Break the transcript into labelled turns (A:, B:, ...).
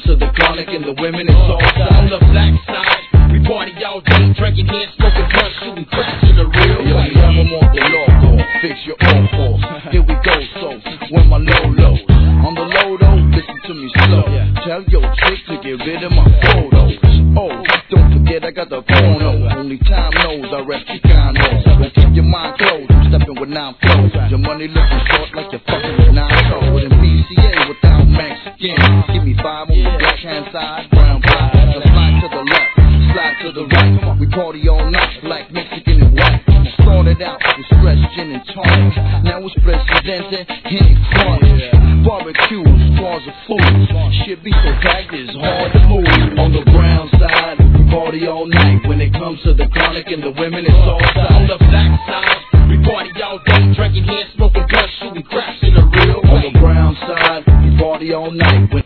A: comes to the chronic and the women, it's all sides.
B: On the black side, we party all day, drinking here, smoking blunt, shooting crack in the real way.
A: Yo, I'm on the law call, fix your own faults. Here we go, so when my low. On the low though, listen to me slow. Tell your chick to get rid of my photos. Oh, don't forget I got the phone on. Only time knows I rep Chicano. Don't keep your mind closed, I'm stepping with 9 flows. Your money looking short like you're fucking with 9 toes. And BCA without Mexican. Give me 5 on the black hand side, brown block. The slide to the left, slide to the right. We party all night, black, Mexican and white. Started out with fresh gin and tonic. Now it's Presidente and chronic. Barbecue, bars of food. Shit be so packed, it's hard to move. On the brown side, we party all night. When it comes to the chronic and the women, it's all sides.
B: On the black side, we party all day, drinking here, smoking blunt, shooting crack in the real way.
A: On the brown side, we party all night.